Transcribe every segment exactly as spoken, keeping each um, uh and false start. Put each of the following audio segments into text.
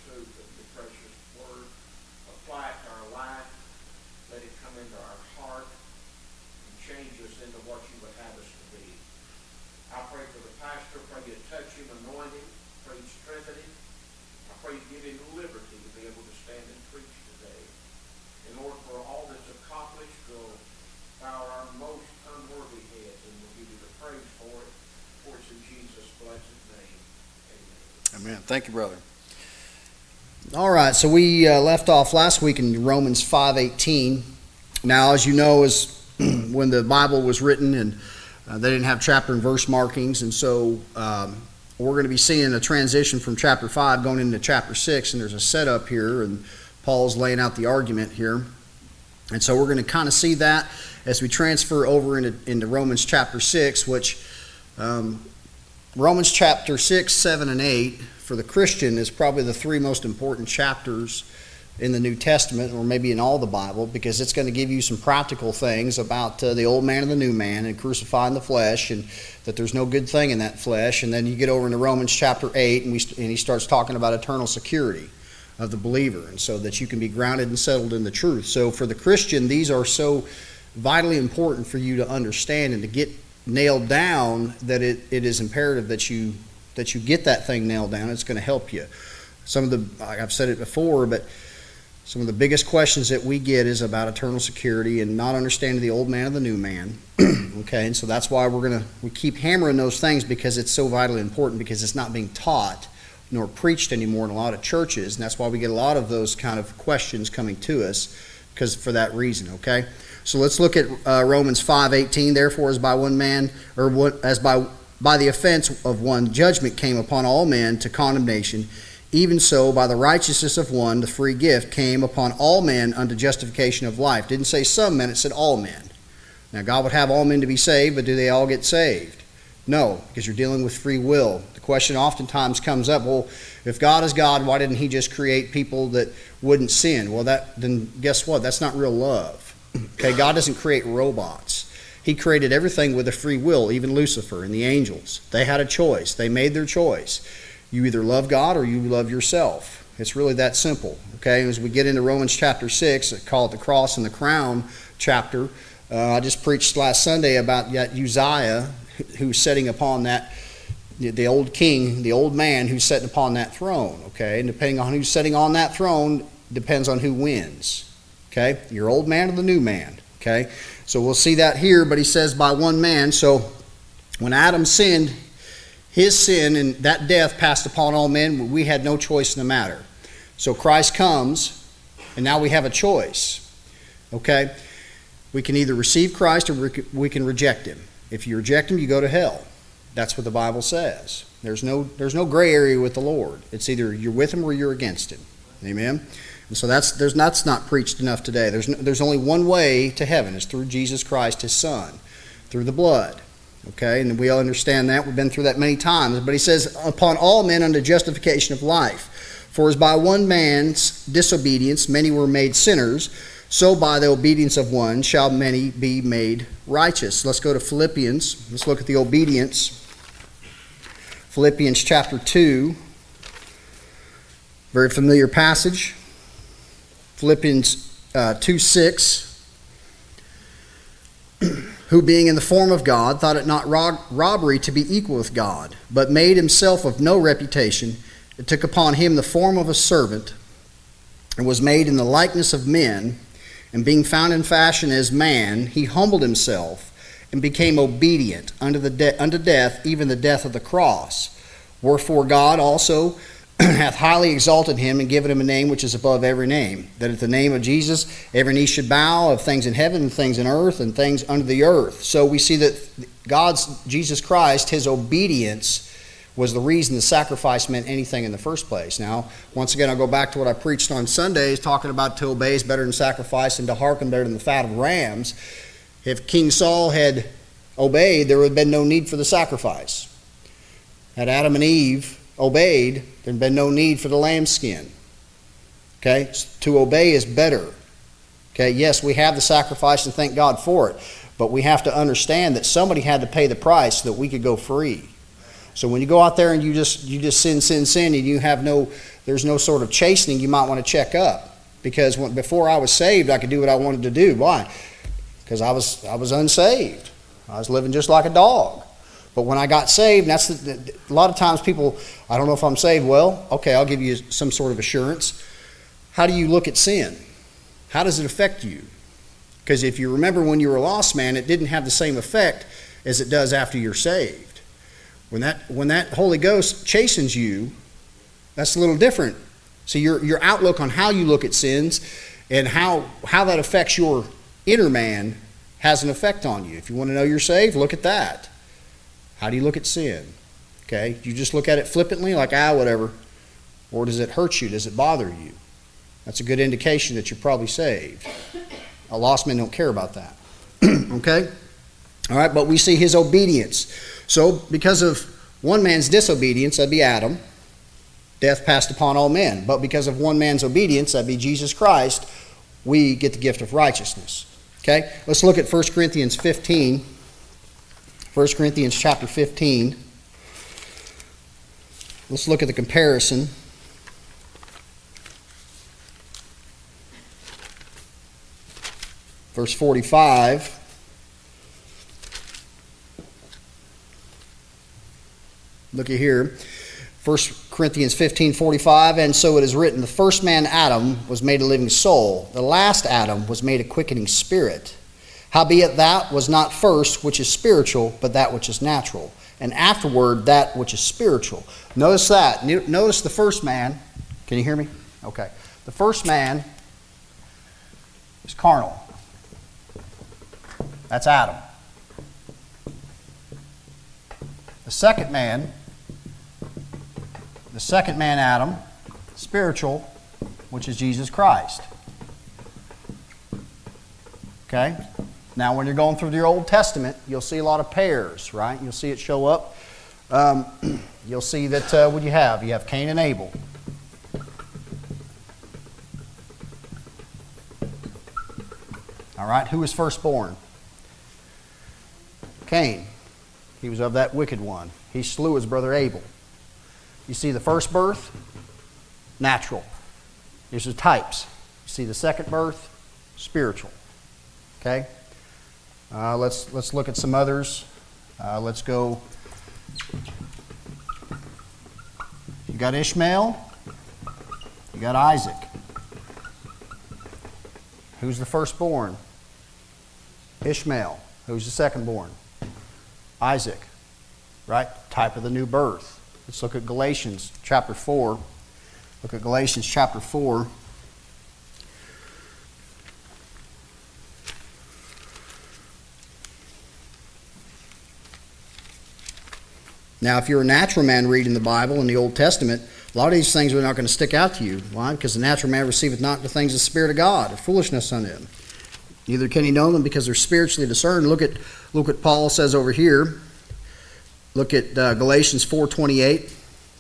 truth of your precious word. Apply it to our life. Let it come into our heart and change us into what you would have us to be. I pray for the pastor. Pray you touch him, anoint him. Pray you strengthen him. I pray you give him liberty to be able to stand and preach today. In order for all that's accomplished, we'll bow our most unworthy heads and we'll give you the praise for it. For it's in Jesus' blessed name. Amen. Thank you, brother. All right, so we uh, left off last week in Romans five eighteen. Now, as you know, as when the Bible was written, and uh, they didn't have chapter and verse markings, and so um, we're going to be seeing a transition from chapter five going into chapter six, and there's a setup here, and Paul's laying out the argument here. And so we're going to kind of see that as we transfer over into, into Romans chapter six, which um, Romans chapter six, seven, and eight for the Christian is probably the three most important chapters in the New Testament, or maybe in all the Bible, because it's going to give you some practical things about uh, the old man and the new man and crucifying the flesh, and that there's no good thing in that flesh. And then you get over into Romans chapter eight, and, we, and he starts talking about eternal security of the believer, and so that you can be grounded and settled in the truth. So for the Christian, these are so vitally important for you to understand and to get nailed down, that it, it is imperative that you that you get that thing nailed down. It's going to help you. Some of the, I've said it before, but some of the biggest questions that we get is about eternal security and not understanding the old man and the new man. Okay, and so that's why we're going to we keep hammering those things, because it's so vitally important, because it's not being taught nor preached anymore in a lot of churches, and that's why we get a lot of those kind of questions coming to us, because for that reason. Okay, so let's look at uh, Romans five eighteen. Therefore, as by one man, or what, as by by the offense of one, judgment came upon all men to condemnation. Even so, by the righteousness of one, the free gift came upon all men unto justification of life. Didn't say some men; it said all men. Now, God would have all men to be saved, but do they all get saved? No, because you're dealing with free will. The question oftentimes comes up, well, if God is God, why didn't he just create people that wouldn't sin? Well, that then guess what? That's not real love. Okay, God doesn't create robots. He created everything with a free will, even Lucifer and the angels. They had a choice. They made their choice. You either love God or you love yourself. It's really that simple. Okay, as we get into Romans chapter six, I call it the cross and the crown chapter. Uh, I just preached last Sunday about that Uzziah, who's sitting upon that, the old king, the old man who's sitting upon that throne. Okay, and depending on who's sitting on that throne, depends on who wins. Okay, your old man or the new man. Okay, so we'll see that here, but he says by one man. So when Adam sinned, his sin and that death passed upon all men. We had no choice in the matter. So Christ comes, and now we have a choice. Okay, we can either receive Christ or we can reject him. If you reject him, you go to hell. That's what the Bible says. There's no there's no gray area with the Lord. It's either you're with him or you're against him. Amen. And so that's there's that's not preached enough today. There's no, there's only one way to heaven. It's through Jesus Christ, his Son, through the blood. Okay, and we all understand that. We've been through that many times. But he says, upon all men unto justification of life. For as by one man's disobedience many were made sinners, so by the obedience of one shall many be made righteous. Let's go to Philippians. Let's look at the obedience. Philippians chapter two. Very familiar passage. Philippians uh, two six. Who being in the form of God thought it not rob- robbery to be equal with God, but made himself of no reputation, and took upon him the form of a servant, and was made in the likeness of men, and being found in fashion as man, he humbled himself, and became obedient unto the de- unto death, even the death of the cross. Wherefore God also hath highly exalted him, and given him a name which is above every name, that at the name of Jesus every knee should bow, of things in heaven and things in earth and things under the earth. So we see that God's, Jesus Christ, his obedience was the reason the sacrifice meant anything in the first place. Now, once again, I'll go back to what I preached on Sundays, talking about to obey is better than sacrifice and to hearken better than the fat of rams. If King Saul had obeyed, there would have been no need for the sacrifice. Had Adam and Eve obeyed, there'd been no need for the lambskin. Okay, to obey is better. Okay, yes, we have the sacrifice and thank God for it, but we have to understand that somebody had to pay the price so that we could go free. So when you go out there and you just you just sin, sin, sin, and you have no, there's no sort of chastening, you might want to check up. Because when, before I was saved, I could do what I wanted to do. Why? Because I was I was unsaved. I was living just like a dog. But when I got saved, and that's the, the, a lot of times people, I don't know if I'm saved. Well, okay, I'll give you some sort of assurance. How do you look at sin? How does it affect you? Because if you remember when you were a lost man, it didn't have the same effect as it does after you're saved. When that when that Holy Ghost chastens you, that's a little different. So your your outlook on how you look at sins and how how that affects your inner man has an effect on you. If you want to know you're saved, look at that. How do you look at sin? Okay, do you just look at it flippantly, like ah, whatever, or does it hurt you? Does it bother you? That's a good indication that you're probably saved. A lost man don't care about that. Okay, all right, but we see his obedience. So because of one man's disobedience, that'd be Adam. Death passed upon all men. But because of one man's obedience, that'd be Jesus Christ, we get the gift of righteousness. Okay? Let's look at First Corinthians fifteen. First Corinthians chapter fifteen. Let's look at the comparison. Verse forty-five. Look at here. First Corinthians fifteen forty-five, and so it is written, the first man, Adam, was made a living soul. The last Adam was made a quickening spirit. Howbeit that was not first which is spiritual, but that which is natural. And afterward that which is spiritual. Notice that. Notice the first man. Can you hear me? Okay. The first man is carnal. That's Adam. The second man The second man, Adam, spiritual, which is Jesus Christ. Okay? Now, when you're going through the Old Testament, you'll see a lot of pairs, right? You'll see it show up. Um, you'll see that, uh, what do you have? You have Cain and Abel. All right? Who was firstborn? Cain. He was of that wicked one. He slew his brother Abel. You see the first birth, natural. These are types. You see the second birth, spiritual. Okay? Uh, let's let's look at some others. Uh, let's go. You got Ishmael. You got Isaac. Who's the firstborn? Ishmael. Who's the secondborn? Isaac. Right? Type of the new birth. Let's look at Galatians chapter four. Look at Galatians chapter four. Now, if you're a natural man reading the Bible in the Old Testament, a lot of these things are not going to stick out to you. Why? Because the natural man receiveth not the things of the Spirit of God, or foolishness unto him. Neither can he know them because they're spiritually discerned. Look at look what Paul says over here. Look at uh, Galatians four twenty-eight.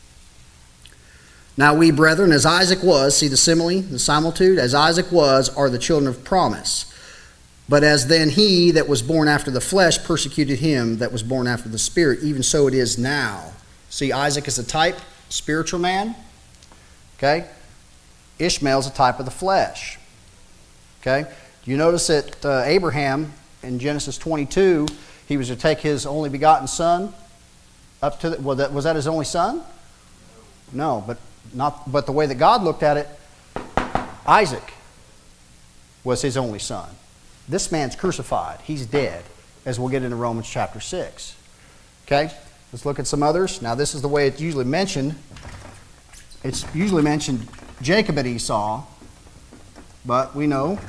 Now we, brethren, as Isaac was, see the simile, the similitude? As Isaac was, are the children of promise. But as then he that was born after the flesh persecuted him that was born after the Spirit, even so it is now. See, Isaac is a type, spiritual man. Okay? Ishmael's a type of the flesh. Okay? You notice that uh, Abraham in Genesis twenty-two, he was to take his only begotten son up to the, well, that, was that his only son? No, but not. But the way that God looked at it, Isaac was his only son. This man's crucified. He's dead, as we'll get into Romans chapter six. Okay? Let's look at some others. Now, this is the way it's usually mentioned. It's usually mentioned Jacob and Esau, but we know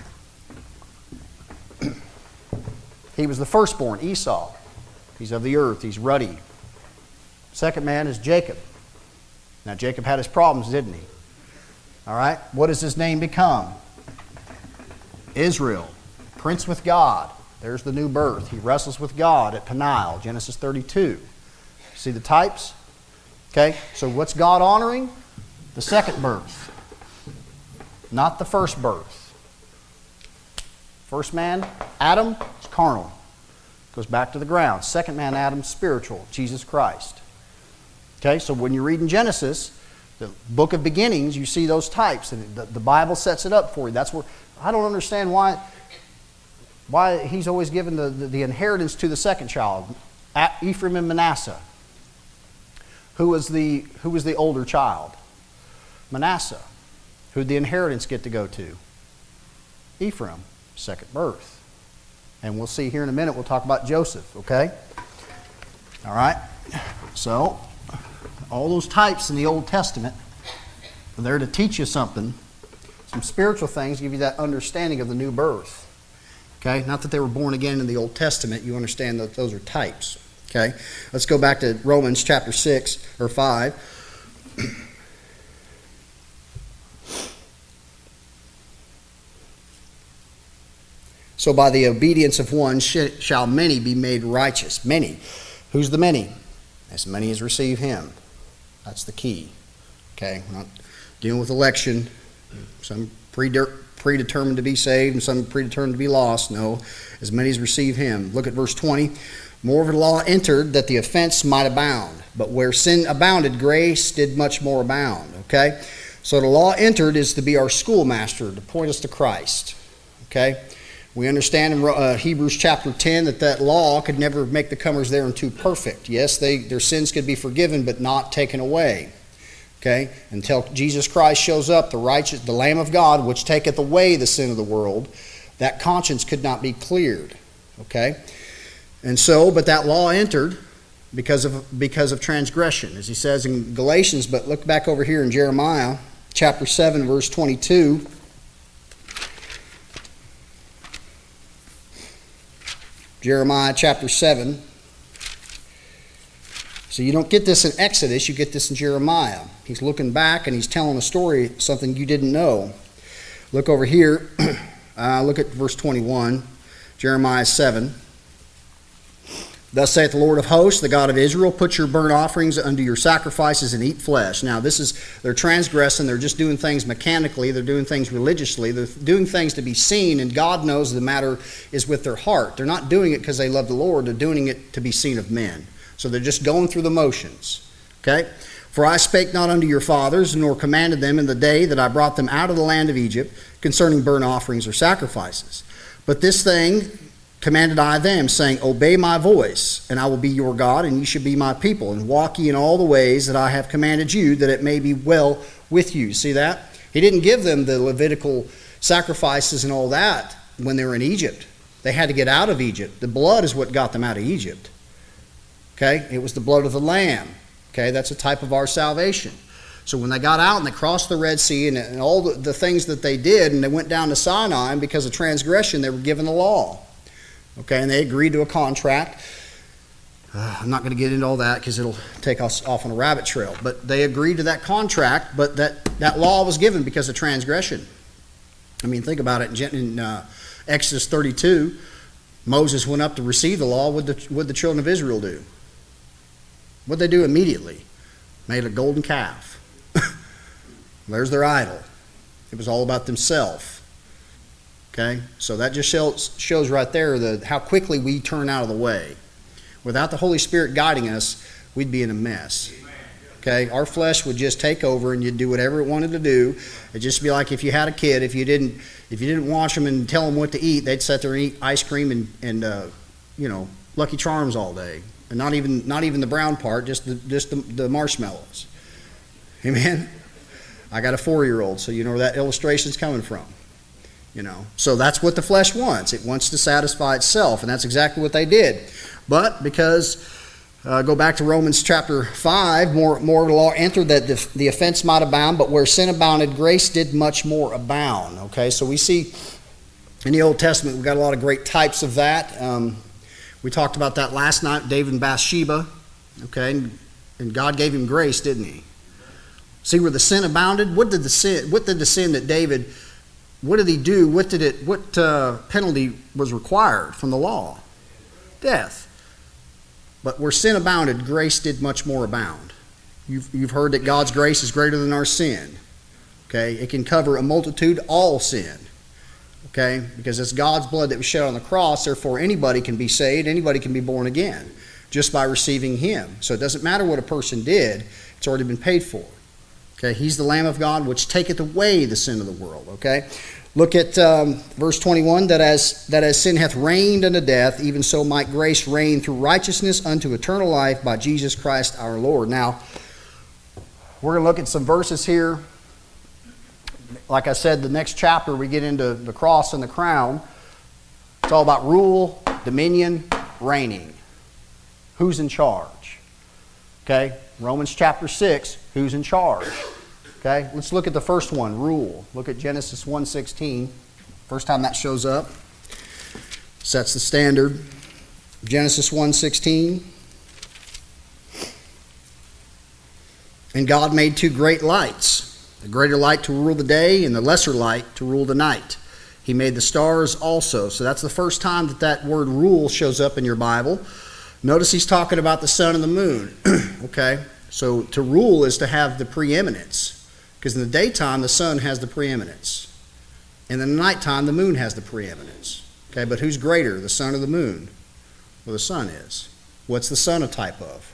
he was the firstborn, Esau. He's of the earth. He's ruddy. Second man is Jacob. Now, Jacob had his problems, didn't he? All right? What does his name become? Israel. Prince with God. There's the new birth. He wrestles with God at Peniel, Genesis thirty-two. See the types? Okay, so what's God honoring? The second birth, not the first birth. First man, Adam, is carnal. Goes back to the ground. Second man, Adam, spiritual, Jesus Christ. Okay, so when you read in Genesis, the book of beginnings, you see those types, and the, the Bible sets it up for you. That's where I don't understand why why he's always given the, the, the inheritance to the second child, Ephraim and Manasseh. Who was the who was the older child? Manasseh. Who did the inheritance get to go to? Ephraim, second birth. And we'll see here in a minute, we'll talk about Joseph, okay? All right? So, all those types in the Old Testament are there to teach you something, some spiritual things, give you that understanding of the new birth. Okay? Not that they were born again in the Old Testament, you understand that those are types. Okay? Let's go back to Romans chapter six or five. So by the obedience of one shall many be made righteous. Many. Who's the many? As many as receive him. That's the key. Okay? We're not dealing with election. Some predetermined to be saved and some predetermined to be lost. No. As many as receive him. Look at verse twenty. Moreover, the law entered that the offense might abound. But where sin abounded, grace did much more abound. Okay? So the law entered is to be our schoolmaster, to point us to Christ. Okay? We understand in uh, Hebrews chapter ten that that law could never make the comers thereunto perfect. Yes, they, their sins could be forgiven, but not taken away. Okay? Until Jesus Christ shows up, the righteous, the Lamb of God, which taketh away the sin of the world, that conscience could not be cleared. Okay? And so, but that law entered because of because of transgression, as he says in Galatians. But look back over here in Jeremiah chapter seven, verse twenty-two. Jeremiah chapter seven. So you don't get this in Exodus, you get this in Jeremiah. He's looking back and he's telling a story, something you didn't know. Look over here. Uh, look at verse twenty-one. Jeremiah seven. Thus saith the Lord of hosts, the God of Israel, put your burnt offerings unto your sacrifices and eat flesh. Now this is, they're transgressing, they're just doing things mechanically, they're doing things religiously, they're doing things to be seen, and God knows the matter is with their heart. They're not doing it because they love the Lord, they're doing it to be seen of men. So they're just going through the motions. Okay? For I spake not unto your fathers, nor commanded them in the day that I brought them out of the land of Egypt, concerning burnt offerings or sacrifices. But this thing commanded I them, saying, Obey my voice, and I will be your God, and ye shall be my people, and walk ye in all the ways that I have commanded you, that it may be well with you. See that? He didn't give them the Levitical sacrifices and all that when they were in Egypt. They had to get out of Egypt. The blood is what got them out of Egypt. Okay? It was the blood of the Lamb. Okay? That's a type of our salvation. So when they got out and they crossed the Red Sea and, and all the, the things that they did, and they went down to Sinai, and because of transgression, they were given the law. Okay, and they agreed to a contract. Uh, I'm not going to get into all that because it'll take us off on a rabbit trail. But they agreed to that contract, but that, that law was given because of transgression. I mean, think about it. In, in uh, Exodus thirty-two, Moses went up to receive the law. What did the, what did the children of Israel do? What did they do immediately? Made a golden calf. There's their idol. It was all about themselves. Okay, so that just shows, shows right there the, how quickly we turn out of the way. Without the Holy Spirit guiding us, we'd be in a mess. Okay, our flesh would just take over, and you'd do whatever it wanted to do. It'd just be like if you had a kid. If you didn't, if you didn't wash them and tell them what to eat, they'd sit there and eat ice cream and, and uh, you know, Lucky Charms all day, and not even not even the brown part, just the just the, the marshmallows. Amen. I got a four-year-old, so you know where that illustration's coming from. You know, so that's what the flesh wants. It wants to satisfy itself, and that's exactly what they did. But because, uh, go back to Romans chapter five, more, more law entered that the, the offense might abound, but where sin abounded, grace did much more abound. Okay, so we see in the Old Testament, we've got a lot of great types of that. Um, we talked about that last night, David and Bathsheba. Okay, and, and God gave him grace, didn't he? See where the sin abounded? What did the sin, what did the sin that David... What did he do? What did it? What uh, penalty was required from the law? Death. But where sin abounded, grace did much more abound. You've, you've heard that God's grace is greater than our sin. Okay? It can cover a multitude, all sin. Okay? Because it's God's blood that was shed on the cross, therefore anybody can be saved, anybody can be born again. just by receiving him. So it doesn't matter what a person did, it's already been paid for. Okay, he's the Lamb of God which taketh away the sin of the world. Okay, look at um, verse twenty-one, that as, that as sin hath reigned unto death, even so might grace reign through righteousness unto eternal life by Jesus Christ our Lord. Now, we're going to look at some verses here. Like I said, the next chapter we get into the cross and the crown. It's all about rule, dominion, reigning. Who's in charge? Okay, Romans chapter six, who's in charge? Okay, let's look at the first one, rule. Look at Genesis one sixteen. First time that shows up. Sets the standard. Genesis one sixteen. And God made two great lights, the greater light to rule the day and the lesser light to rule the night. He made the stars also. So that's the first time that that word rule shows up in your Bible. Notice he's talking about the sun and the moon. Okay, so to rule is to have the preeminence, because in the daytime the sun has the preeminence. In the nighttime the moon has the preeminence. Okay, but who's greater, the sun or the moon? Well, the sun is. What's the sun a type of?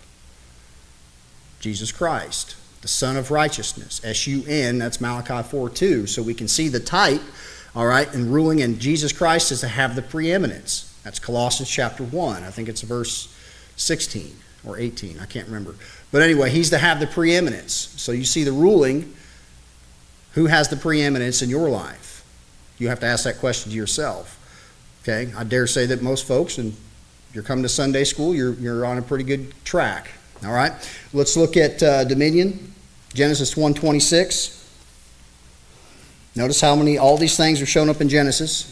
Jesus Christ, the Son of Righteousness. S U N, that's Malachi four two. So we can see the type, all right, and ruling, and Jesus Christ is to have the preeminence. That's Colossians chapter one. I think it's verse sixteen or eighteen. I can't remember. But anyway, he's to have the preeminence. So you see the ruling. Who has the preeminence in your life? You have to ask that question to yourself. Okay, I dare say that most folks, and you're coming to Sunday school, you're, you're on a pretty good track. All right, let's look at uh, dominion. Genesis one twenty-six. Notice how many, all these things are shown up in Genesis.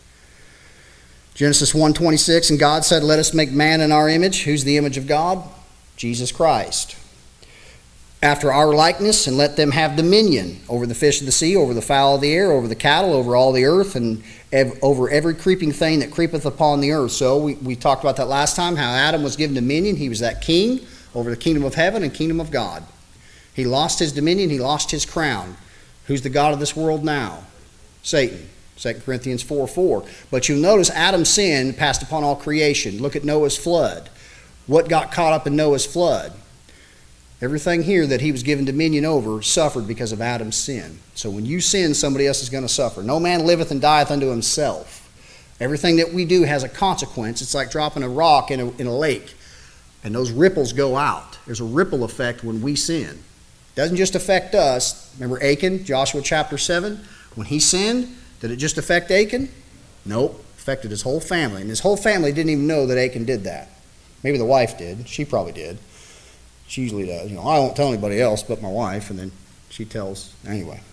Genesis one twenty-six, and God said, let us make man in our image. Who's the image of God? Jesus Christ. After our likeness, and let them have dominion over the fish of the sea, over the fowl of the air, over the cattle, over all the earth, and ev- over every creeping thing that creepeth upon the earth. So we, we talked about that last time, how Adam was given dominion. He was that king over the kingdom of heaven and kingdom of God. He lost his dominion. He lost his crown. Who's the god of this world now? Satan. Second Corinthians four four. But you'll notice Adam's sin passed upon all creation. Look at Noah's flood. What got caught up in Noah's flood? Everything here that he was given dominion over suffered because of Adam's sin. So when you sin, somebody else is going to suffer. No man liveth and dieth unto himself. Everything that we do has a consequence. It's like dropping a rock in a, in a lake, and those ripples go out. There's a ripple effect when we sin. It doesn't just affect us. Remember Achan, Joshua chapter seven? When he sinned, did it just affect Achan? Nope. It affected his whole family. And his whole family didn't even know that Achan did that. Maybe the wife did. She probably did. She usually does. You know, I won't tell anybody else but my wife, and then she tells anyway.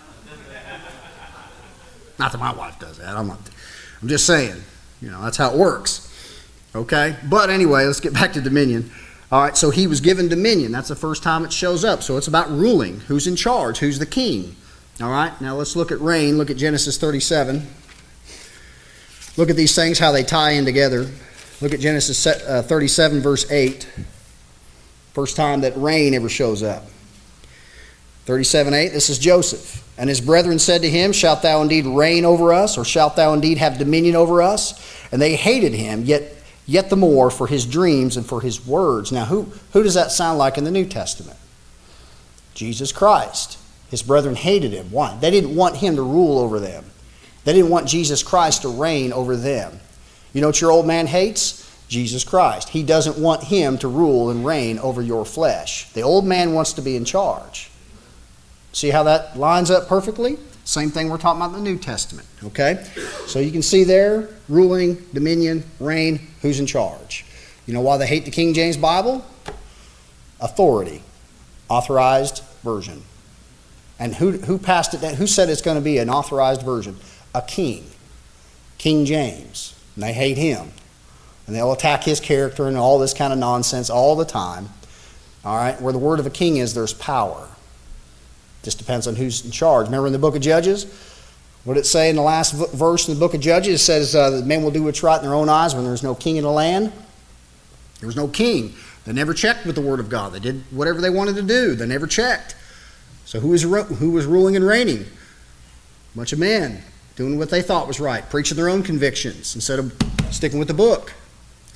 Not that my wife does that. I'm not. I'm just saying. You know, that's how it works. Okay? But anyway, let's get back to dominion. All right, so he was given dominion. That's the first time it shows up. So it's about ruling. Who's in charge? Who's the king? All right, now let's look at reign. Look at Genesis thirty-seven. Look at these things, how they tie in together. Look at Genesis thirty-seven, verse eight. First time that reign ever shows up. thirty-seven eight, this is Joseph. And his brethren said to him, shalt thou indeed reign over us, or shalt thou indeed have dominion over us? And they hated him, yet yet the more for his dreams and for his words. Now, who, who does that sound like in the New Testament? Jesus Christ. His brethren hated him. Why? They didn't want him to rule over them. They didn't want Jesus Christ to reign over them. You know what your old man hates? Jesus Christ. He doesn't want him to rule and reign over your flesh. The old man wants to be in charge. See how that lines up perfectly? Same thing we're talking about in the New Testament. Okay? So you can see there, ruling, dominion, reign, who's in charge. You know why they hate the King James Bible? Authority. Authorized version. And who, who passed it down? Who said it's going to be an authorized version? A king. King James. And they hate him. And they'll attack his character and all this kind of nonsense all the time. All right? Where the word of a king is, there's power. Just depends on who's in charge. Remember in the book of Judges? What did it say in the last verse in the book of Judges? It says uh, that men will do what's right in their own eyes when there's no king in the land. There was no king. They never checked with the word of God. They did whatever they wanted to do. They never checked. So who was, who was ruling and reigning? A bunch of men doing what they thought was right, preaching their own convictions instead of sticking with the book. That's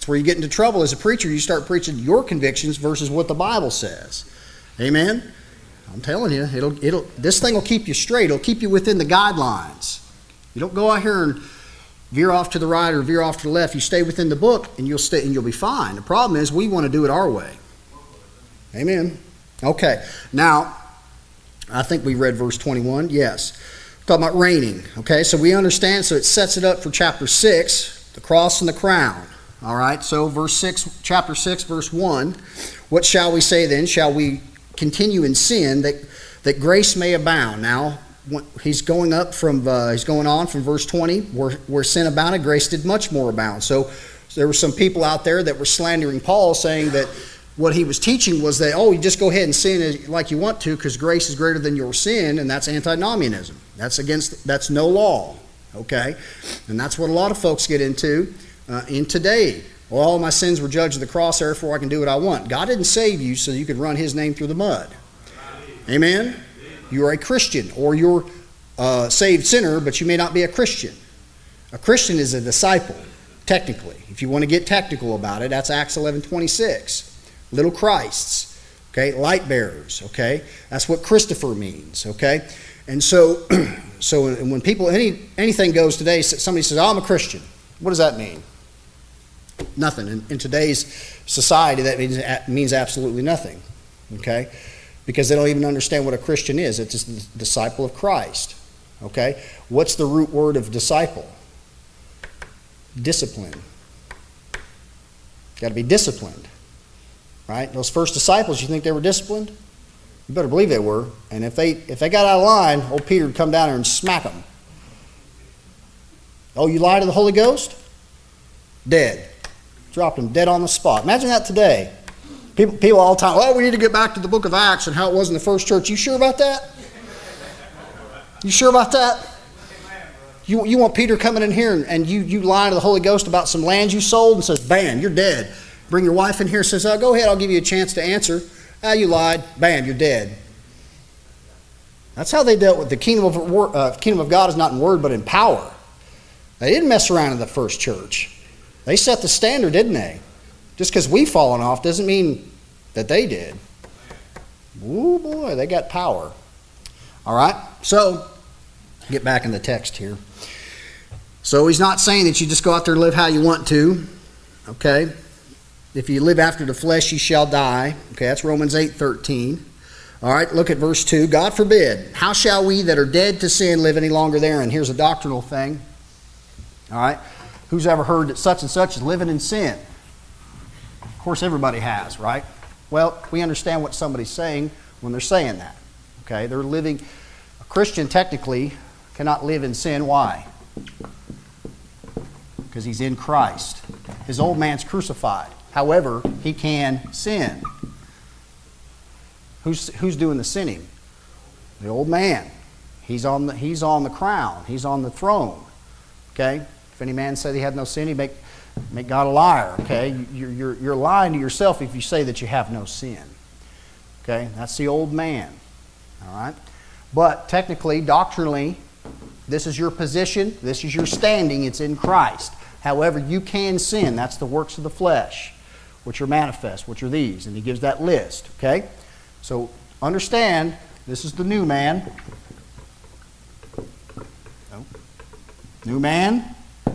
where you get into trouble as a preacher. You start preaching your convictions versus what the Bible says. Amen? I'm telling you, it'll, it'll, this thing will keep you straight. It'll keep you within the guidelines. You don't go out here and veer off to the right or veer off to the left. You stay within the book, and you'll stay, and you'll be fine. The problem is we want to do it our way. Amen. Okay. Now, I think we read verse twenty-one. Yes. We're talking about reigning. Okay. So we understand. So it sets it up for chapter six, the cross and the crown. All right. So verse six, chapter six, verse one. What shall we say then? Shall we continue in sin that that grace may abound? Now, he's going up from uh, he's going on from verse twenty, where where sin abounded, grace did much more abound. So, so there were some people out there that were slandering Paul, saying that what he was teaching was that, oh, you just go ahead and sin like you want to because grace is greater than your sin, and that's antinomianism. That's against that's no law. Okay, and that's what a lot of folks get into uh, in today. Well, all my sins were judged at the cross, therefore I can do what I want. God didn't save you so you could run his name through the mud. Amen? You're a Christian, or you're a saved sinner, but you may not be a Christian. A Christian is a disciple, technically. If you want to get technical about it, that's Acts eleven twenty-six. Little Christs, okay? Light bearers, okay? That's what Christopher means, okay? And so, so when people, any anything goes today, somebody says, oh, I'm a Christian. What does that mean? Nothing. In, in today's society, that means means absolutely nothing. Okay? Because they don't even understand what a Christian is. It's a disciple of Christ. Okay? What's the root word of disciple? Discipline. Got to be disciplined. Right? Those first disciples, you think they were disciplined? You better believe they were. And if they if they got out of line, old Peter would come down there and smack them. Oh, you lied to the Holy Ghost? Dead. Dropped him dead on the spot. Imagine that today. People, people all the time, oh, we need to get back to the book of Acts and how it was in the first church. You sure about that? You sure about that? You, you want Peter coming in here and, and you, you lie to the Holy Ghost about some land you sold and says, bam, you're dead. Bring your wife in here and says, oh, go ahead, I'll give you a chance to answer. Ah, you lied. Bam, you're dead. That's how they dealt with the kingdom of, uh, kingdom of God is not in word but in power. They didn't mess around in the first church. They set the standard, didn't they? Just because we've fallen off doesn't mean that they did. Ooh, boy, they got power. All right, so get back in the text here. So he's not saying that you just go out there and live how you want to. Okay? If you live after the flesh, you shall die. Okay, that's Romans eight thirteen. All right, look at verse two. God forbid. How shall we that are dead to sin live any longer therein? Here's a doctrinal thing. All right. Who's ever heard that such and such is living in sin? Of course, everybody has, right? Well, we understand what somebody's saying when they're saying that. Okay, they're living. A Christian technically cannot live in sin. Why? Because he's in Christ. His old man's crucified. However, he can sin. Who's who's doing the sinning? The old man. He's on the he's on the crown. He's on the throne. Okay. If any man said he had no sin, he make make God a liar. Okay. You're you're you're lying to yourself if you say that you have no sin. Okay. That's the old man. All right. But technically, doctrinally, this is your position. This is your standing. It's in Christ. However, you can sin. That's the works of the flesh, which are manifest, which are these. And he gives that list. Okay. So understand, this is the new man. No. New man.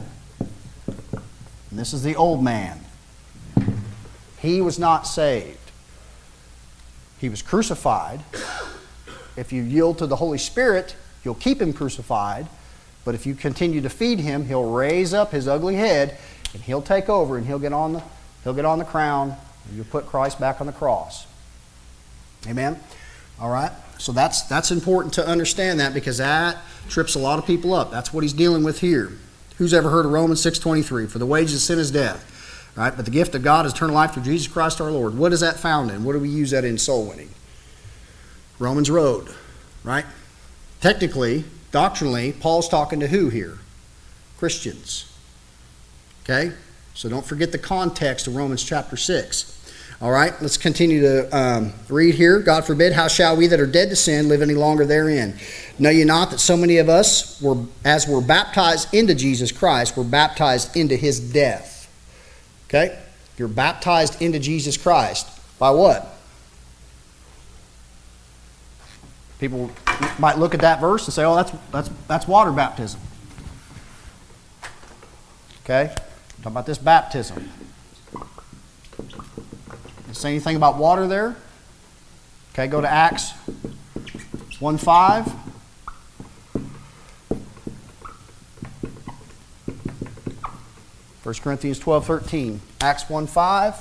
And this is the old man. He was not saved. He was crucified. If you yield to the Holy Spirit, you'll keep him crucified. But if you continue to feed him, he'll raise up his ugly head and he'll take over and he'll get on the he'll get on the crown and you'll put Christ back on the cross. Amen? All right? So that's that's important to understand that because that trips a lot of people up. That's what he's dealing with here. Who's ever heard of Romans six twenty-three? For the wages of sin is death. All right? But the gift of God is eternal life through Jesus Christ our Lord. What is that found in? What do we use that in soul winning? Romans Road. Right? Technically, doctrinally, Paul's talking to who here? Christians. Okay? So don't forget the context of Romans chapter six. All right, let's continue to um, read here. God forbid, how shall we that are dead to sin live any longer therein? Know ye not that so many of us, were, as were baptized into Jesus Christ, were baptized into his death? Okay? You're baptized into Jesus Christ. By what? People might look at that verse and say, oh, that's that's that's water baptism. Okay? Talk about this baptism. Does it say anything about water there? Okay, go to Acts one five. First Corinthians twelve thirteen. Acts one five.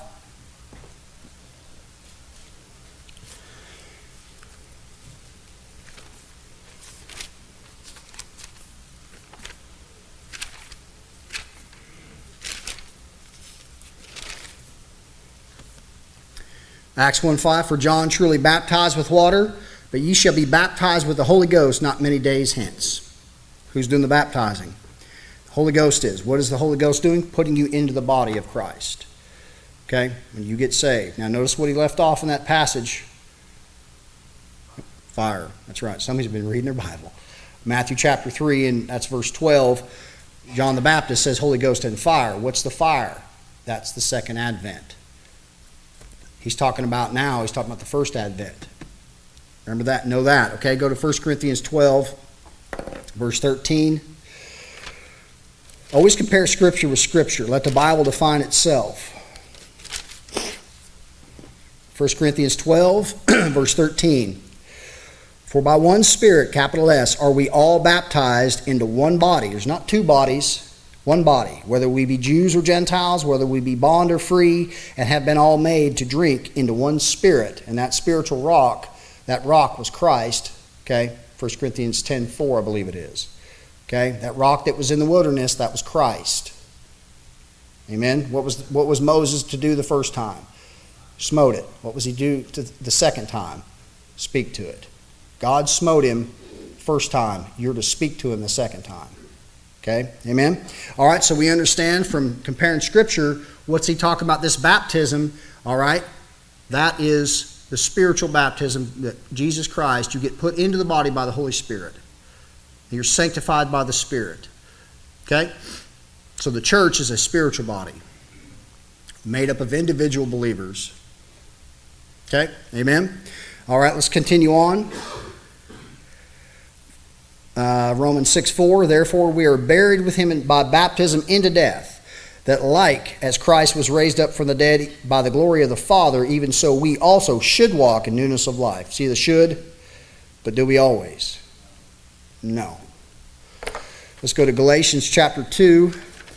Acts one five, for John truly baptized with water, but ye shall be baptized with the Holy Ghost not many days hence. Who's doing the baptizing? The Holy Ghost is. What is the Holy Ghost doing? Putting you into the body of Christ. Okay? When you get saved. Now notice what he left off in that passage. Fire. That's right. Somebody's been reading their Bible. Matthew chapter three, and that's verse twelve. John the Baptist says Holy Ghost and fire. What's the fire? That's the second advent. He's talking about now, he's talking about the first advent. Remember that? Know that. Okay, go to First Corinthians twelve, verse thirteen. Always compare Scripture with Scripture. Let the Bible define itself. First Corinthians twelve, verse thirteen. For by one Spirit, capital S, are we all baptized into one body. There's not two bodies. One body, whether we be Jews or Gentiles, whether we be bond or free, and have been all made to drink into one Spirit. And that spiritual rock, that rock was Christ. Okay, First Corinthians ten four, I believe it is. Okay, that rock that was in the wilderness, that was Christ. Amen. What was what was Moses to do the first time? Smote it. What was he do to the second time? Speak to it. God smote him first time. You're to speak to him the second time. Okay, amen? All right, so we understand from comparing Scripture, what's he talking about this baptism, all right? That is the spiritual baptism that Jesus Christ, you get put into the body by the Holy Spirit. You're sanctified by the Spirit. Okay? So the church is a spiritual body made up of individual believers. Okay, amen? All right, let's continue on. Uh, Romans six four, therefore we are buried with him in, by baptism into death, that like as Christ was raised up from the dead by the glory of the Father, even so we also should walk in newness of life. See the should, but do we always? No. Let's go to Galatians chapter two.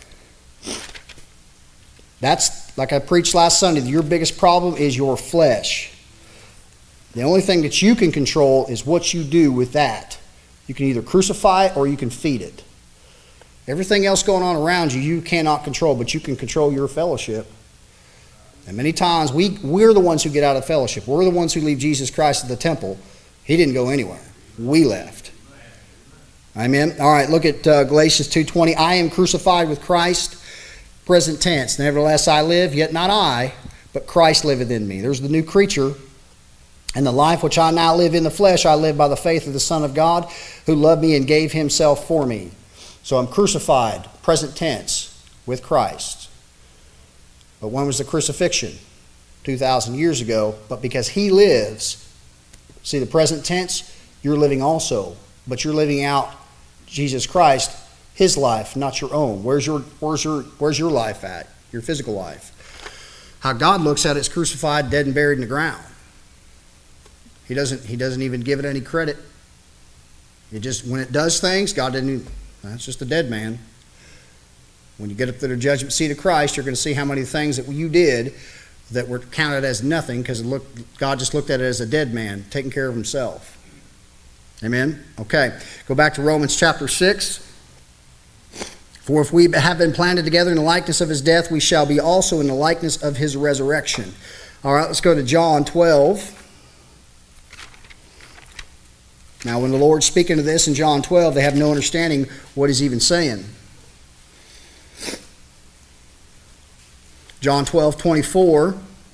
That's, like I preached last Sunday, your biggest problem is your flesh. The only thing that you can control is what you do with that. You can either crucify it or you can feed it. Everything else going on around you, you cannot control, but you can control your fellowship. And many times, we, we're the ones who get out of fellowship. We're the ones who leave Jesus Christ at the temple. He didn't go anywhere. We left. Amen? All right, look at uh, Galatians two twenty. I am crucified with Christ, present tense. Nevertheless I live, yet not I, but Christ liveth in me. There's the new creature. And the life which I now live in the flesh, I live by the faith of the Son of God, who loved me and gave himself for me. So I'm crucified, present tense, with Christ. But when was the crucifixion? two thousand years ago. But because he lives, see the present tense, you're living also. But you're living out Jesus Christ, his life, not your own. Where's your, where's your, where's your life at? Your physical life. How God looks at it is crucified, dead and buried in the ground. He doesn't, he doesn't even give it any credit. It just, when it does things, God didn't even, that's just a dead man. When you get up to the judgment seat of Christ, you're going to see how many things that you did that were counted as nothing because God just looked at it as a dead man, taking care of himself. Amen? Okay. Go back to Romans chapter six. For if we have been planted together in the likeness of his death, we shall be also in the likeness of his resurrection. All right, let's go to John twelve. Now, when the Lord's speaking to this in John twelve, they have no understanding what he's even saying. John twelve twenty-four.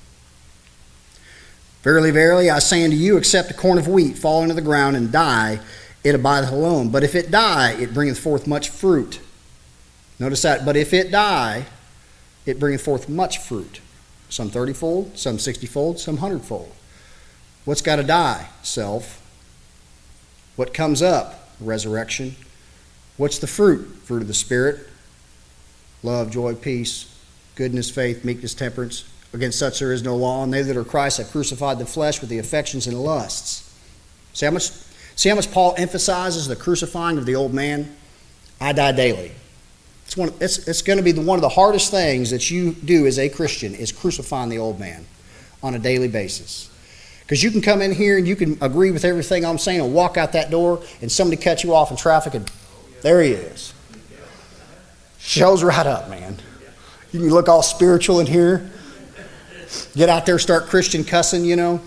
Verily, verily, I say unto you, except a corn of wheat fall into the ground and die, it abideth alone. But if it die, it bringeth forth much fruit. Notice that. But if it die, it bringeth forth much fruit. Some thirty-fold, some sixty-fold, some hundred-fold. What's got to die? Self. What comes up? Resurrection. What's the fruit? Fruit of the Spirit. Love, joy, peace, goodness, faith, meekness, temperance. Against such there is no law. And they that are Christ have crucified the flesh with the affections and lusts. See how much, see how much Paul emphasizes the crucifying of the old man? I die daily. It's, one, it's, it's going to be the, one of the hardest things that you do as a Christian is crucifying the old man on a daily basis. Because you can come in here and you can agree with everything I'm saying and walk out that door and somebody cut you off in traffic and there he is. Shows right up, man. You can look all spiritual in here. Get out there, start Christian cussing, you know.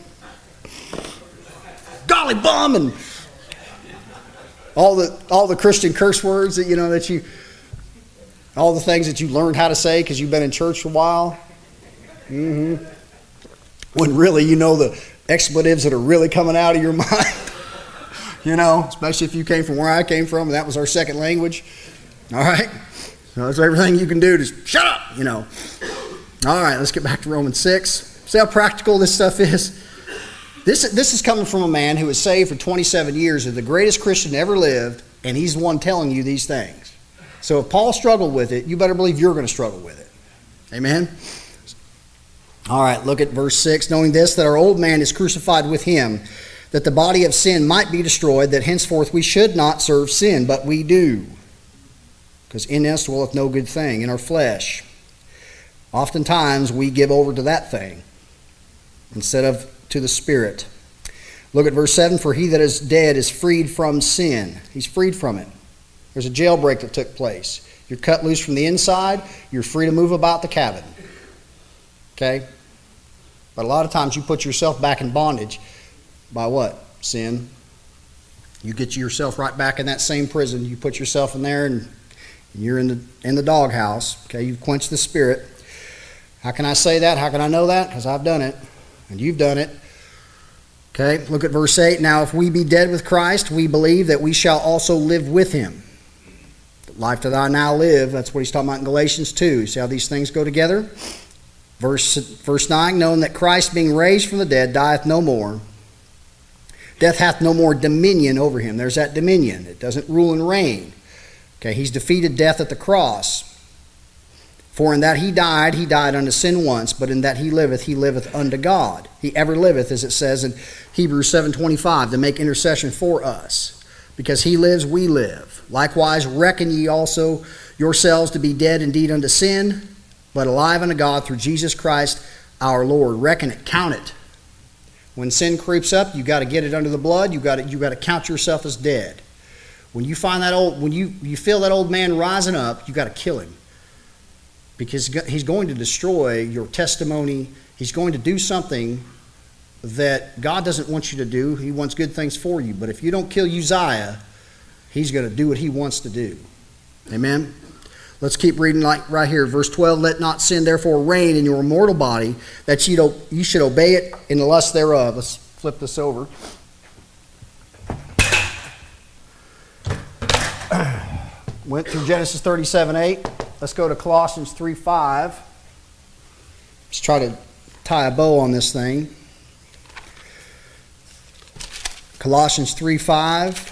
Golly bum and all the all the Christian curse words that you know that you all the things that you learned how to say because you've been in church a while. Mm-hmm. When really you know the expletives that are really coming out of your mind. You know, especially if you came from where I came from and that was our second language. All right? So that's everything you can do. Just shut up, you know. All right, let's get back to Romans six. See how practical this stuff is? This, this is coming from a man who was saved for twenty-seven years, is the greatest Christian ever lived, and he's the one telling you these things. So if Paul struggled with it, you better believe you're going to struggle with it. Amen? All right, look at verse six. Knowing this, that our old man is crucified with him, that the body of sin might be destroyed, that henceforth we should not serve sin, but we do. Because in us dwelleth no good thing, in our flesh. Oftentimes we give over to that thing instead of to the Spirit. Look at verse seven. For he that is dead is freed from sin. He's freed from it. There's a jailbreak that took place. You're cut loose from the inside. You're free to move about the cabin. Okay? But a lot of times you put yourself back in bondage by what? Sin. You get yourself right back in that same prison. You put yourself in there and you're in the in the doghouse. Okay? You've quenched the Spirit. How can I say that? How can I know that? Because I've done it. And you've done it. Okay, look at verse eight. Now if we be dead with Christ, we believe that we shall also live with him. The life that I now live, that's what he's talking about in Galatians two. See how these things go together? Verse, verse nine, knowing that Christ being raised from the dead dieth no more. Death hath no more dominion over him. There's that dominion. It doesn't rule and reign. Okay, he's defeated death at the cross. For in that he died, he died unto sin once, but in that he liveth, he liveth unto God. He ever liveth, as it says in Hebrews seven twenty-five, to make intercession for us. Because he lives, we live. Likewise, reckon ye also yourselves to be dead indeed unto sin, but alive unto God through Jesus Christ our Lord. Reckon it, count it. When sin creeps up, you got to get it under the blood. You got to you got to count yourself as dead. When you find that old, when you, you feel that old man rising up, you got to kill him. Because he's going to destroy your testimony. He's going to do something that God doesn't want you to do. He wants good things for you. But if you don't kill Uzziah, he's going to do what he wants to do. Amen? Let's keep reading like right here. Verse twelve, let not sin therefore reign in your mortal body, that you, you should obey it in the lust thereof. Let's flip this over. Went through Genesis thirty-seven eight. Let's go to Colossians three five. Let's try to tie a bow on this thing. Colossians three five.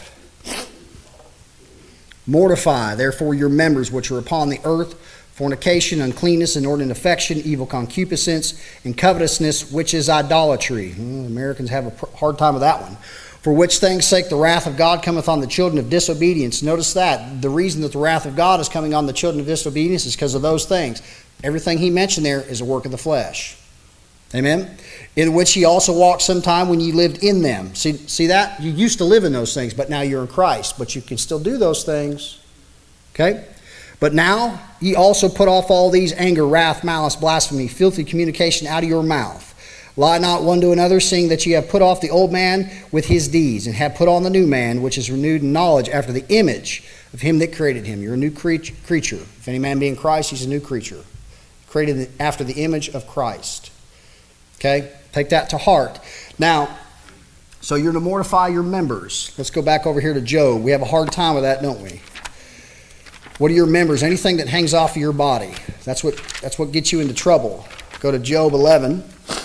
Mortify, therefore, your members which are upon the earth, fornication, uncleanness, inordinate affection, evil concupiscence, and covetousness, which is idolatry. Well, Americans have a hard time with that one. For which things sake the wrath of God cometh on the children of disobedience. Notice that. The reason that the wrath of God is coming on the children of disobedience is because of those things. Everything he mentioned there is a work of the flesh. Amen? In which ye also walked sometime when ye lived in them. See, see that? You used to live in those things, but now you're in Christ. But you can still do those things. Okay? But now ye also put off all these: anger, wrath, malice, blasphemy, filthy communication out of your mouth. Lie not one to another, seeing that ye have put off the old man with his deeds, and have put on the new man, which is renewed in knowledge after the image of him that created him. You're a new creature. If any man be in Christ, he's a new creature. Created after the image of Christ. Okay? Take that to heart. Now, so you're to mortify your members. Let's go back over here to Job. We have a hard time with that, don't we? What are your members? Anything that hangs off of your body. That's what, that's what gets you into trouble. Go to Job eleven.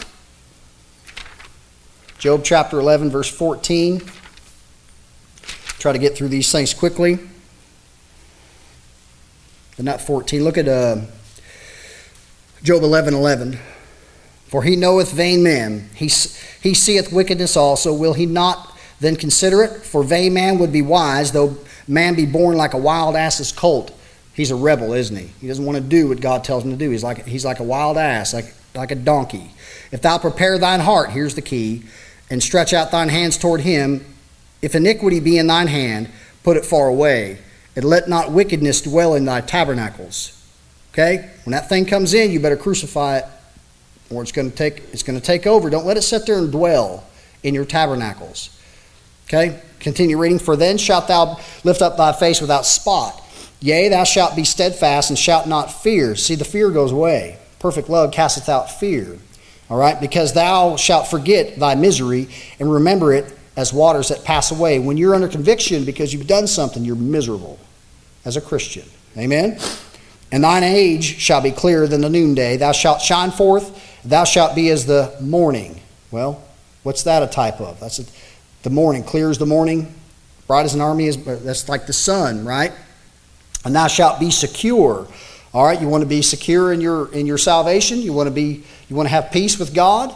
Job chapter eleven, verse fourteen. Try to get through these things quickly. But not fourteen. Look at uh, Job eleven eleven. For he knoweth vain men. He, he seeth wickedness also. Will he not then consider it? For vain man would be wise, though man be born like a wild ass's colt. He's a rebel, isn't he? He doesn't want to do what God tells him to do. He's like, he's like a wild ass, like, like a donkey. If thou prepare thine heart, here's the key, and stretch out thine hands toward him, if iniquity be in thine hand, put it far away, and let not wickedness dwell in thy tabernacles. Okay? When that thing comes in, you better crucify it, or it's going to take, it's going to take over. Don't let it sit there and dwell in your tabernacles. Okay? Continue reading. For then shalt thou lift up thy face without spot. Yea, thou shalt be steadfast and shalt not fear. See, the fear goes away. Perfect love casteth out fear. All right? Because thou shalt forget thy misery and remember it as waters that pass away. When you're under conviction because you've done something, you're miserable as a Christian. Amen? And thine age shall be clearer than the noonday. Thou shalt shine forth. Thou shalt be as the morning. Well, what's that a type of? That's a, the morning. Clear as the morning. Bright as an army is. That's like the sun, right? And thou shalt be secure. All right, you want to be secure in your in your salvation. You want to be. You want to have peace with God.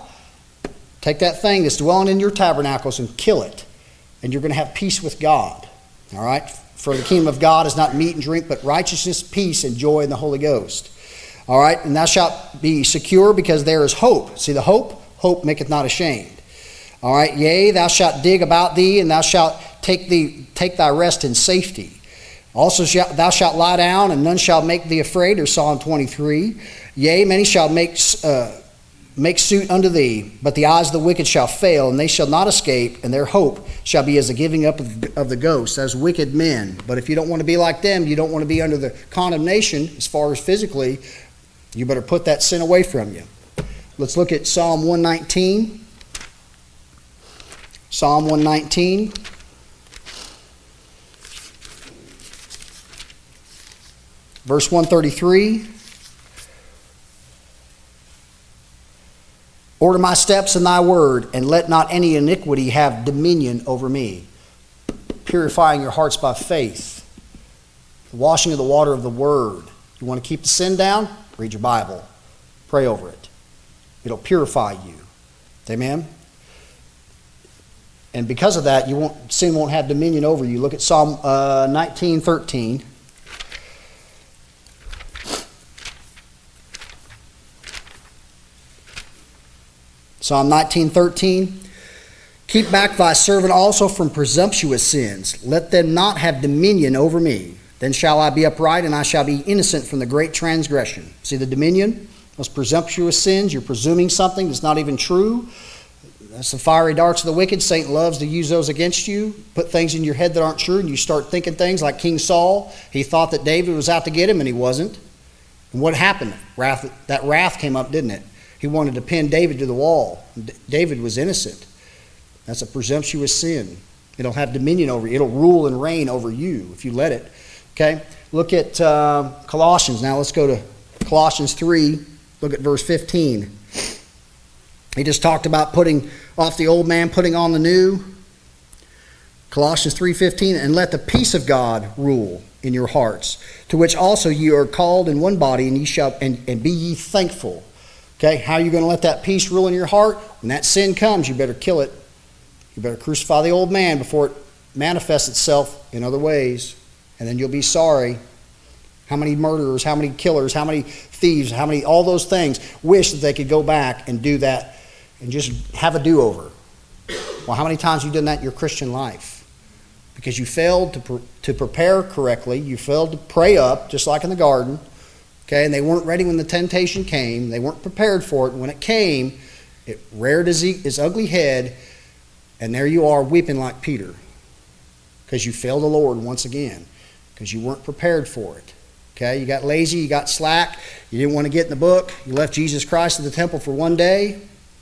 Take that thing that's dwelling in your tabernacles and kill it, and you're going to have peace with God. All right. For the kingdom of God is not meat and drink, but righteousness, peace, and joy in the Holy Ghost. All right, and thou shalt be secure because there is hope. See the hope? Hope maketh not ashamed. All right, yea, thou shalt dig about thee, and thou shalt take thee take thy rest in safety. Also shalt, thou shalt lie down, and none shall make thee afraid, or Psalm twenty-three. Yea, many shall make uh, make suit unto thee, but the eyes of the wicked shall fail, and they shall not escape, and their hope shall be as the giving up of, of the ghost, as wicked men. But if you don't want to be like them, you don't want to be under the condemnation as far as physically, you better put that sin away from you. Let's look at Psalm one nineteen. Psalm one nineteen. Verse one thirty-three. Order my steps in thy word, and let not any iniquity have dominion over me. Purifying your hearts by faith. The washing of the water of the word. You want to keep the sin down? Read your Bible. Pray over it. It'll purify you. Amen? And because of that, you won't, sin won't have dominion over you. Look at Psalm uh, nineteen thirteen. Psalm nineteen thirteen. Keep back thy servant also from presumptuous sins. Let them not have dominion over me. Then shall I be upright, and I shall be innocent from the great transgression. See the dominion? Those presumptuous sins. You're presuming something that's not even true. That's the fiery darts of the wicked. Satan loves to use those against you. Put things in your head that aren't true, and you start thinking things like King Saul. He thought that David was out to get him, and he wasn't. And what happened? Wrath, that wrath came up, didn't it? He wanted to pin David to the wall. David was innocent. That's a presumptuous sin. It'll have dominion over you. It'll rule and reign over you if you let it. Okay? Look at uh, Colossians. Now let's go to Colossians three. Look at verse fifteen. He just talked about putting off the old man, putting on the new. Colossians three fifteen. And let the peace of God rule in your hearts, to which also you are called in one body, and ye shall and, and be ye thankful. Okay, how are you going to let that peace rule in your heart? When that sin comes, you better kill it. You better crucify the old man before it manifests itself in other ways. And then you'll be sorry. How many murderers, how many killers, how many thieves, how many, all those things wish that they could go back and do that and just have a do-over. Well, how many times have you done that in your Christian life? Because you failed to, pre- to prepare correctly. You failed to pray up, just like in the garden. Okay, and they weren't ready when the temptation came. They weren't prepared for it. And when it came, it reared his, his ugly head, and there you are weeping like Peter. Because you failed the Lord once again. Because you weren't prepared for it. Okay, you got lazy, you got slack, you didn't want to get in the book, you left Jesus Christ at the temple for one day,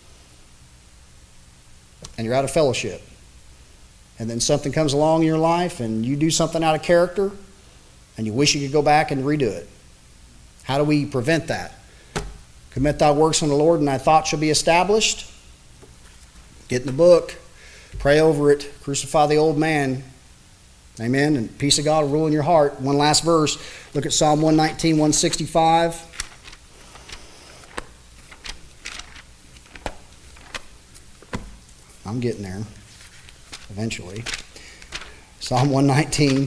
and you're out of fellowship. And then something comes along in your life, and you do something out of character, and you wish you could go back and redo it. How do we prevent that? Commit thy works unto the Lord, and thy thoughts shall be established. Get in the book. Pray over it. Crucify the old man. Amen. And peace of God will rule in your heart. One last verse. Look at Psalm one nineteen, one sixty-five. I'm getting there eventually. Psalm one nineteen,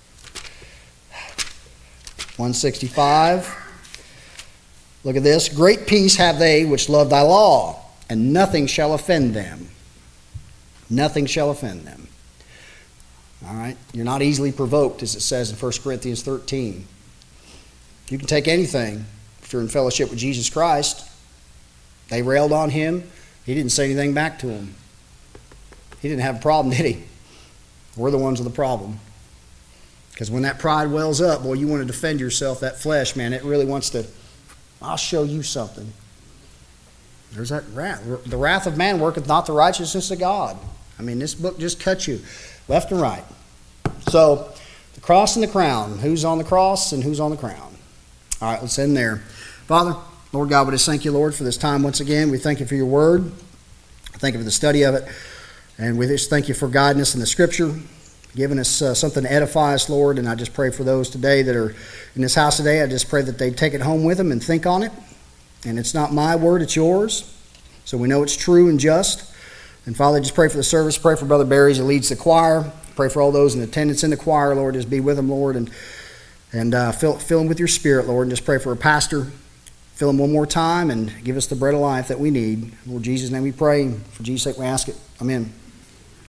one sixty-five. Look at this. Great peace have they which love thy law, and nothing shall offend them. Nothing shall offend them. All right? You're not easily provoked, as it says in First Corinthians thirteen. You can take anything if you're in fellowship with Jesus Christ. They railed on him. He didn't say anything back to them. He didn't have a problem, did he? We're the ones with the problem. Because when that pride wells up, boy, you want to defend yourself. That flesh, man, it really wants to, I'll show you something. There's that wrath. The wrath of man worketh not the righteousness of God. I mean, this book just cuts you left and right. So, the cross and the crown. Who's on the cross and who's on the crown? All right, let's end there. Father, Lord God, we just thank you, Lord, for this time once again. We thank you for your word. Thank you for the study of it. And we just thank you for guiding us in the scripture, giving us uh, something to edify us, Lord. And I just pray for those today that are in this house today. I just pray that they take it home with them and think on it. And it's not my word, it's yours. So we know it's true and just. And Father, just pray for the service. Pray for Brother Barry as he leads the choir. Pray for all those in attendance in the choir, Lord. Just be with them, Lord. And and uh, fill, fill them with your spirit, Lord. And just pray for a pastor. Fill him one more time and give us the bread of life that we need. Lord Jesus' name we pray. For Jesus' sake we ask it. Amen.